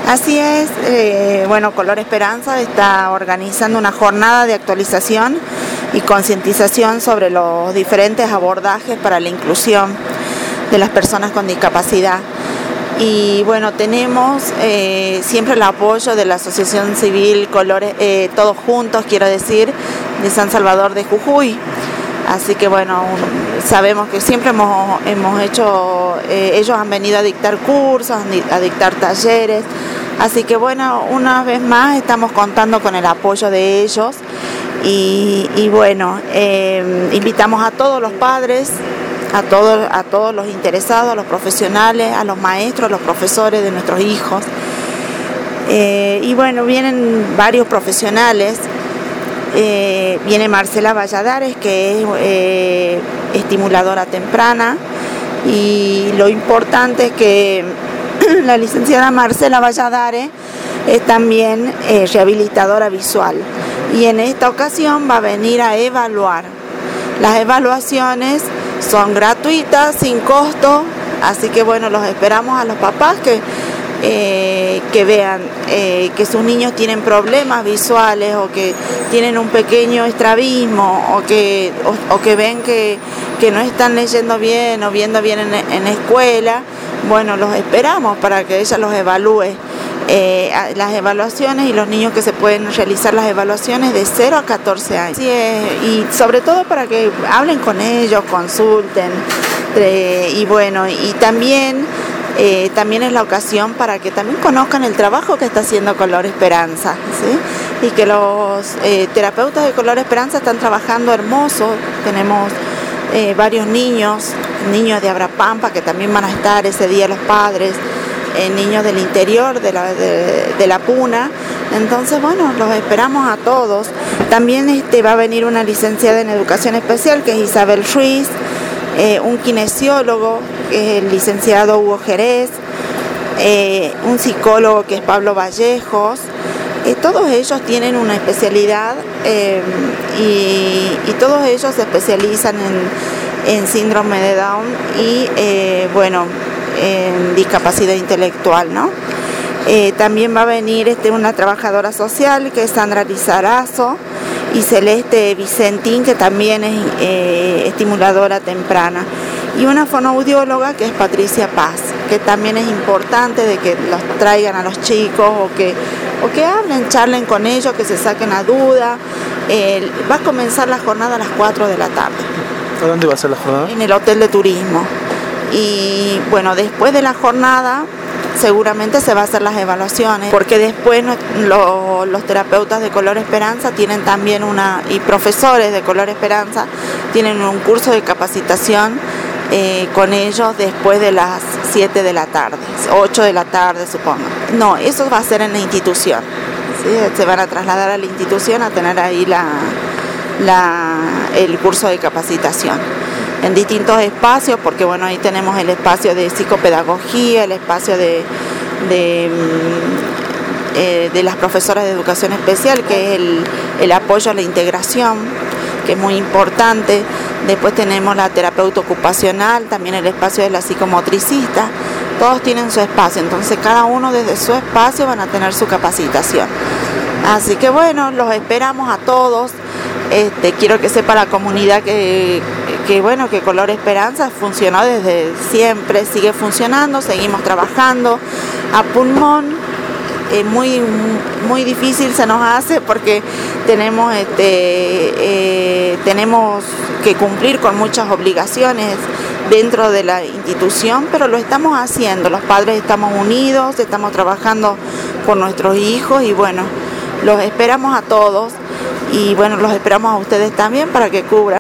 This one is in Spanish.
Así es, Color Esperanza está organizando una jornada de actualización y concientización sobre los diferentes abordajes para la inclusión de las personas con discapacidad. Y bueno, tenemos siempre el apoyo de la Asociación Civil Colores, Todos Juntos, quiero decir, de San Salvador de Jujuy. Así que bueno, sabemos que siempre hemos hecho, ellos han venido a dictar cursos, a dictar talleres. Así que bueno, una vez más estamos contando con el apoyo de ellos y invitamos a todos los padres, a todos los interesados, a los profesionales, a los maestros, a los profesores de nuestros hijos. Vienen varios profesionales. Viene Marcela Valladares, que es estimuladora temprana, y lo importante es que la licenciada Marcela Valladares es también rehabilitadora visual, y en esta ocasión va a venir a evaluar. Las evaluaciones son gratuitas, sin costo, así que bueno, los esperamos a los papás que vean que sus niños tienen problemas visuales o que tienen un pequeño estrabismo o que ven que no están leyendo bien o viendo bien en la escuela. Bueno, los esperamos para que ella los evalúe. Las evaluaciones y los niños que se pueden realizar las evaluaciones de 0 a 14 años. Y sobre todo para que hablen con ellos, consulten y también es la ocasión para que también conozcan el trabajo que está haciendo Color Esperanza, ¿sí? Y que los terapeutas de Color Esperanza están trabajando hermoso. Tenemos varios niños de Abrapampa que también van a estar ese día los padres, niños del interior de la Puna. Entonces, bueno, los esperamos a todos. También va a venir una licenciada en Educación Especial, que es Isabel Ruiz, un kinesiólogo, que es el licenciado Hugo Jerez, un psicólogo, que es Pablo Vallejos. Todos ellos tienen una especialidad y todos ellos se especializan en síndrome de Down y en discapacidad intelectual, ¿no? También va a venir una trabajadora social, que es Sandra Lizarazo, y Celeste Vicentín, que también es estimuladora temprana, y una fonoaudióloga, que es Patricia Paz, que también es importante de que los traigan a los chicos o que hablen, charlen con ellos, que se saquen la duda. Va a comenzar la jornada a las 4 de la tarde. ¿A dónde va a ser la jornada? En el Hotel de Turismo. Y bueno, después de la jornada seguramente se va a hacer las evaluaciones, porque después los terapeutas de Color Esperanza tienen también y profesores de Color Esperanza tienen un curso de capacitación con ellos después de las 7 de la tarde, 8 de la tarde supongo. No, eso va a ser en la institución, ¿sí? Se van a trasladar a la institución a tener ahí el curso de capacitación en distintos espacios, porque bueno, ahí tenemos el espacio de psicopedagogía, el espacio de las profesoras de educación especial, que es el apoyo a la integración, que es muy importante. Después tenemos la terapeuta ocupacional, también el espacio de la psicomotricista. Todos tienen su espacio, entonces cada uno desde su espacio van a tener su capacitación. Así que bueno, los esperamos a todos. Quiero que sepa la comunidad que Color Esperanza funcionó desde siempre, sigue funcionando, seguimos trabajando a pulmón. Muy difícil se nos hace porque tenemos que cumplir con muchas obligaciones dentro de la institución, pero lo estamos haciendo. Los padres estamos unidos, estamos trabajando por nuestros hijos y bueno, los esperamos a todos y bueno, los esperamos a ustedes también para que cubran.